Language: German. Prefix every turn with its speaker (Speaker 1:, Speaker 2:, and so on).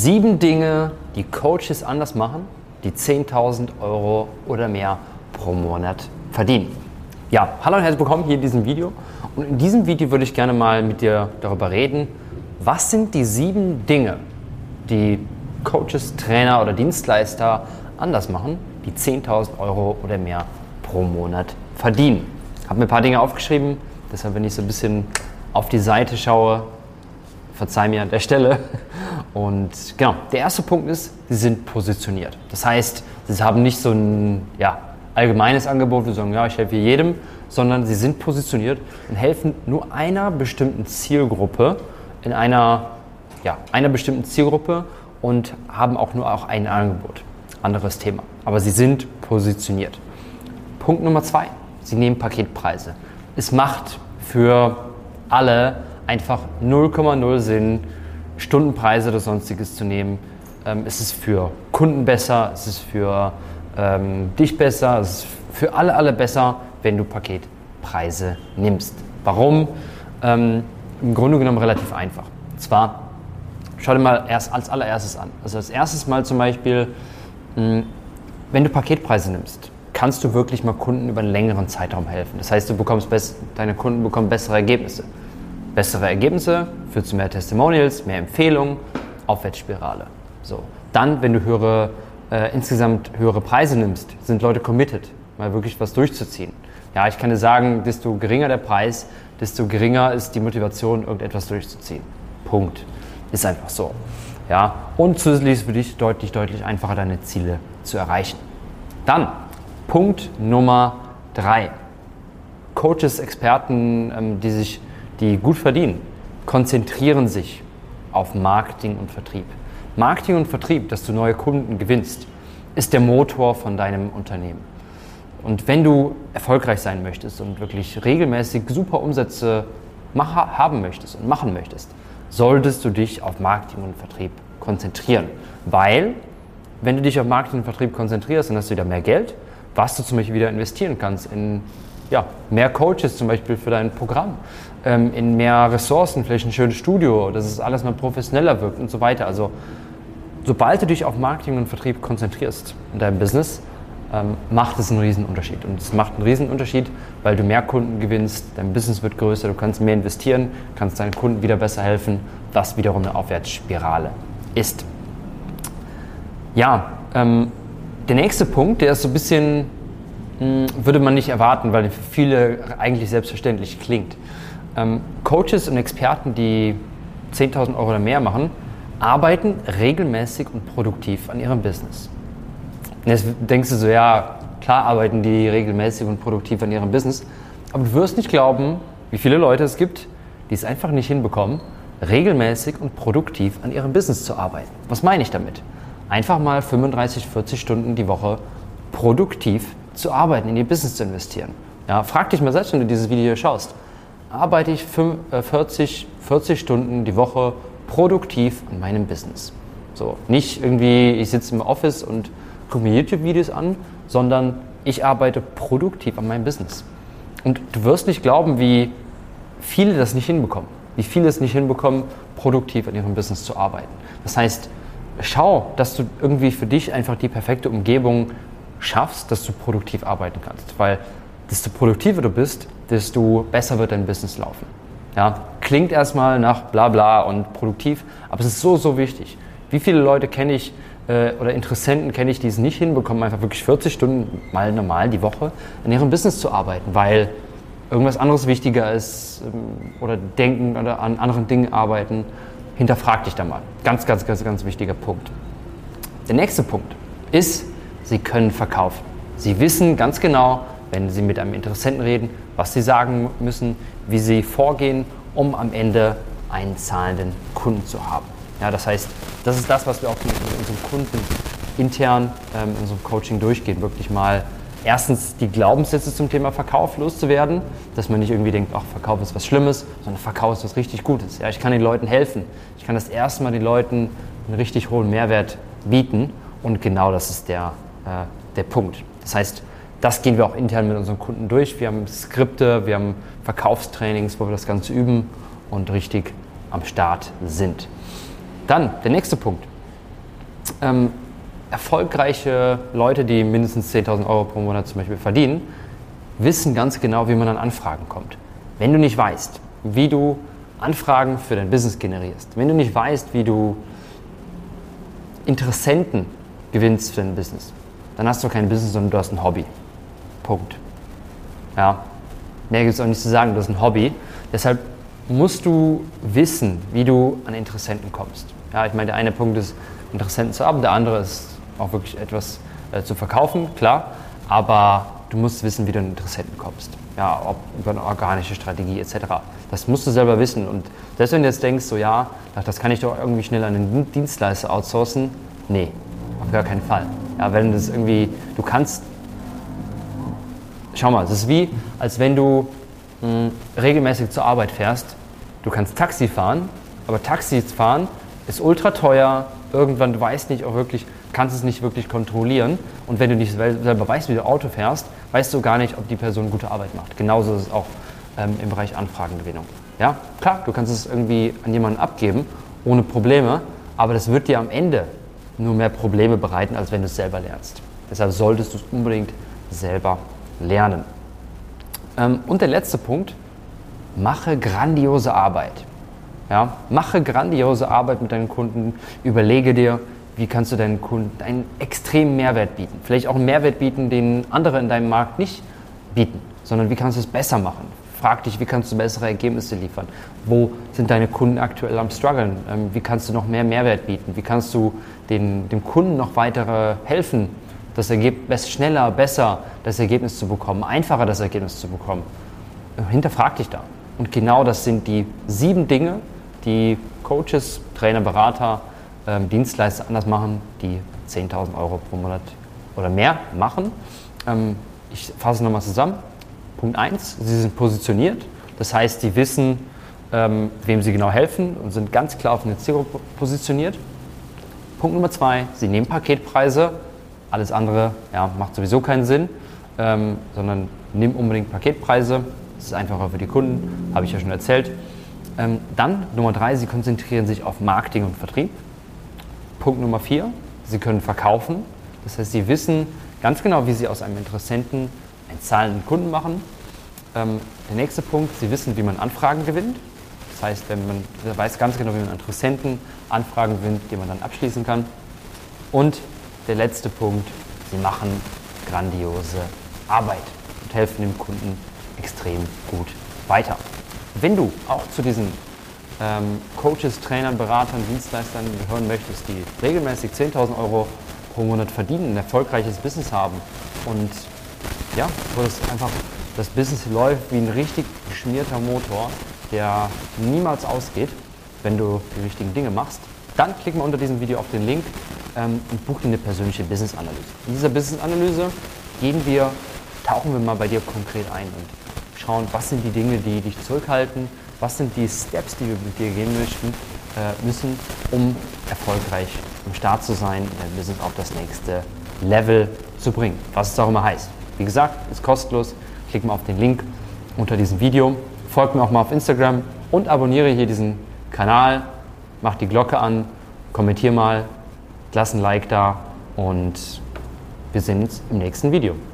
Speaker 1: 7 Dinge, die Coaches anders machen, die 10.000 Euro oder mehr pro Monat verdienen. Ja, hallo und herzlich willkommen hier in diesem Video. Und in diesem Video würde ich gerne mal mit dir darüber reden, was sind die 7 Dinge, die Coaches, Trainer oder Dienstleister anders machen, die 10.000 Euro oder mehr pro Monat verdienen. Ich habe mir ein paar Dinge aufgeschrieben, deshalb, wenn ich so ein bisschen auf die Seite schaue, verzeih mir an der Stelle. Und genau, der erste Punkt ist, sie sind positioniert. Das heißt, sie haben nicht so ein allgemeines Angebot, wir sagen, ja, ich helfe jedem, sondern sie sind positioniert und helfen nur einer bestimmten Zielgruppe in einer bestimmten Zielgruppe und haben auch nur ein Angebot. Anderes Thema. Aber sie sind positioniert. Punkt Nummer 2, sie nehmen Paketpreise. Es macht für alle einfach 0,0 Sinn, Stundenpreise oder sonstiges zu nehmen. Es ist für Kunden besser, es ist für dich besser, es ist für alle besser, wenn du Paketpreise nimmst. Warum? Im Grunde genommen relativ einfach. Und zwar, schau dir mal als allererstes an. Also als erstes mal zum Beispiel, wenn du Paketpreise nimmst, kannst du wirklich mal Kunden über einen längeren Zeitraum helfen. Das heißt, deine Kunden bekommen bessere Ergebnisse. Bessere Ergebnisse führt zu mehr Testimonials, mehr Empfehlungen, Aufwärtsspirale. So. Dann, wenn du insgesamt höhere Preise nimmst, sind Leute committed, mal wirklich was durchzuziehen. Ja, ich kann dir sagen, desto geringer der Preis, desto geringer ist die Motivation, irgendetwas durchzuziehen. Punkt. Ist einfach so. Ja, und zusätzlich ist es für dich deutlich einfacher, deine Ziele zu erreichen. Dann Punkt Nummer 3. Coaches, Experten, die gut verdienen, konzentrieren sich auf Marketing und Vertrieb. Marketing und Vertrieb, dass du neue Kunden gewinnst, ist der Motor von deinem Unternehmen. Und wenn du erfolgreich sein möchtest und wirklich regelmäßig super Umsätze haben möchtest und machen möchtest, solltest du dich auf Marketing und Vertrieb konzentrieren. Weil, wenn du dich auf Marketing und Vertrieb konzentrierst, dann hast du wieder mehr Geld, was du zum Beispiel wieder investieren kannst in mehr Coaches zum Beispiel für dein Programm, in mehr Ressourcen, vielleicht ein schönes Studio, dass es alles mal professioneller wirkt und so weiter. Also sobald du dich auf Marketing und Vertrieb konzentrierst in deinem Business, macht es einen riesen Unterschied. Und es macht einen riesen Unterschied, weil du mehr Kunden gewinnst, dein Business wird größer, du kannst mehr investieren, kannst deinen Kunden wieder besser helfen, was wiederum eine Aufwärtsspirale ist. Ja, der nächste Punkt, der ist so ein bisschen, würde man nicht erwarten, weil für viele eigentlich selbstverständlich klingt. Coaches und Experten, die 10.000 Euro oder mehr machen, arbeiten regelmäßig und produktiv an ihrem Business. Und jetzt denkst du so, ja, klar arbeiten die regelmäßig und produktiv an ihrem Business, aber du wirst nicht glauben, wie viele Leute es gibt, die es einfach nicht hinbekommen, regelmäßig und produktiv an ihrem Business zu arbeiten. Was meine ich damit? Einfach mal 35, 40 Stunden die Woche produktiv zu arbeiten, in ihr Business zu investieren. Ja, frag dich mal selbst, wenn du dieses Video schaust. Arbeite ich 40 Stunden die Woche produktiv an meinem Business? So, nicht irgendwie, ich sitze im Office und gucke mir YouTube-Videos an, sondern ich arbeite produktiv an meinem Business. Und du wirst nicht glauben, wie viele das nicht hinbekommen. Wie viele es nicht hinbekommen, produktiv an ihrem Business zu arbeiten. Das heißt, schau, dass du irgendwie für dich einfach die perfekte Umgebung schaffst, dass du produktiv arbeiten kannst. Weil desto produktiver du bist, desto besser wird dein Business laufen. Ja, klingt erstmal nach bla bla und produktiv, aber es ist so wichtig. Wie viele Leute kenne ich oder Interessenten kenne ich, die es nicht hinbekommen, einfach wirklich 40 Stunden mal normal die Woche an ihrem Business zu arbeiten, weil irgendwas anderes wichtiger ist oder denken oder an anderen Dingen arbeiten. Hinterfrag dich da mal. Ganz wichtiger Punkt. Der nächste Punkt ist, sie können verkaufen. Sie wissen ganz genau, wenn sie mit einem Interessenten reden, was sie sagen müssen, wie sie vorgehen, um am Ende einen zahlenden Kunden zu haben. Ja, das heißt, das ist das, was wir auch mit unseren Kunden intern in unserem Coaching durchgehen. Wirklich mal erstens die Glaubenssätze zum Thema Verkauf loszuwerden, dass man nicht irgendwie denkt, ach, Verkauf ist was Schlimmes, sondern Verkauf ist was richtig Gutes. Ja, ich kann den Leuten helfen. Ich kann das erste Mal den Leuten einen richtig hohen Mehrwert bieten und genau das ist der Punkt. Das heißt, das gehen wir auch intern mit unseren Kunden durch. Wir haben Skripte, wir haben Verkaufstrainings, wo wir das Ganze üben und richtig am Start sind. Dann der nächste Punkt. Erfolgreiche Leute, die mindestens 10.000 Euro pro Monat zum Beispiel verdienen, wissen ganz genau, wie man an Anfragen kommt. Wenn du nicht weißt, wie du Anfragen für dein Business generierst, wenn du nicht weißt, wie du Interessenten gewinnst für dein Business, dann hast du kein Business, sondern du hast ein Hobby. Punkt. Ja, mehr gibt es auch nicht zu sagen, du hast ein Hobby. Deshalb musst du wissen, wie du an Interessenten kommst. Ja, ich meine, der eine Punkt ist, Interessenten zu haben, der andere ist auch wirklich etwas zu verkaufen, klar, aber du musst wissen, wie du an Interessenten kommst. Ja, ob über eine organische Strategie etc. Das musst du selber wissen. Und selbst wenn du jetzt denkst, so ja, das kann ich doch irgendwie schnell an einen Dienstleister outsourcen. Nee, auf gar keinen Fall. Ja, wenn das irgendwie, du kannst, schau mal, es ist wie, als wenn du regelmäßig zur Arbeit fährst. Du kannst Taxi fahren, aber Taxi fahren ist ultra teuer. Irgendwann, du weißt nicht auch wirklich, kannst es nicht wirklich kontrollieren. Und wenn du nicht selber weißt, wie du Auto fährst, weißt du gar nicht, ob die Person gute Arbeit macht. Genauso ist es auch im Bereich Anfragengewinnung. Ja, klar, du kannst es irgendwie an jemanden abgeben, ohne Probleme, aber das wird dir am Ende nur mehr Probleme bereiten, als wenn du es selber lernst. Deshalb solltest du es unbedingt selber lernen. Und der letzte Punkt, mache grandiose Arbeit. Ja, mache grandiose Arbeit mit deinen Kunden, überlege dir, wie kannst du deinen Kunden einen extremen Mehrwert bieten. Vielleicht auch einen Mehrwert bieten, den andere in deinem Markt nicht bieten, sondern wie kannst du es besser machen. Frag dich, wie kannst du bessere Ergebnisse liefern? Wo sind deine Kunden aktuell am struggeln? Wie kannst du noch mehr Mehrwert bieten? Wie kannst du dem Kunden noch weiter helfen, das Ergebnis schneller, besser das Ergebnis zu bekommen, einfacher das Ergebnis zu bekommen? Hinterfrag dich da. Und genau das sind die 7 Dinge, die Coaches, Trainer, Berater, Dienstleister anders machen, die 10.000 Euro pro Monat oder mehr machen. Ich fasse nochmal zusammen. Punkt 1, sie sind positioniert. Das heißt, sie wissen, wem sie genau helfen und sind ganz klar auf eine Zielgruppe positioniert. Punkt Nummer 2, sie nehmen Paketpreise. Alles andere macht sowieso keinen Sinn, sondern nimm unbedingt Paketpreise. Das ist einfacher für die Kunden, habe ich ja schon erzählt. Dann Nummer 3, sie konzentrieren sich auf Marketing und Vertrieb. Punkt Nummer 4, sie können verkaufen. Das heißt, sie wissen ganz genau, wie sie aus einem Interessenten einen zahlenden Kunden machen. Der nächste Punkt, sie wissen, wie man Anfragen gewinnt. Das heißt, man weiß ganz genau, wie man Interessenten Anfragen gewinnt, die man dann abschließen kann. Und der letzte Punkt, sie machen grandiose Arbeit und helfen dem Kunden extrem gut weiter. Wenn du auch zu diesen Coaches, Trainern, Beratern, Dienstleistern gehören möchtest, die regelmäßig 10.000 Euro pro Monat verdienen, ein erfolgreiches Business haben und ja, wo das Business läuft wie ein richtig geschmierter Motor, der niemals ausgeht, wenn du die richtigen Dinge machst, dann klick mal unter diesem Video auf den Link und buch dir eine persönliche Business-Analyse. In dieser Business-Analyse tauchen wir mal bei dir konkret ein und schauen, was sind die Dinge, die dich zurückhalten, was sind die Steps, die wir mit dir gehen müssen, um erfolgreich am Start zu sein und dein Business auf das nächste Level zu bringen. Was es auch immer heißt. Wie gesagt, ist kostenlos. Klick mal auf den Link unter diesem Video. Folg mir auch mal auf Instagram und abonniere hier diesen Kanal. Mach die Glocke an, kommentier mal, lass ein Like da und wir sehen uns im nächsten Video.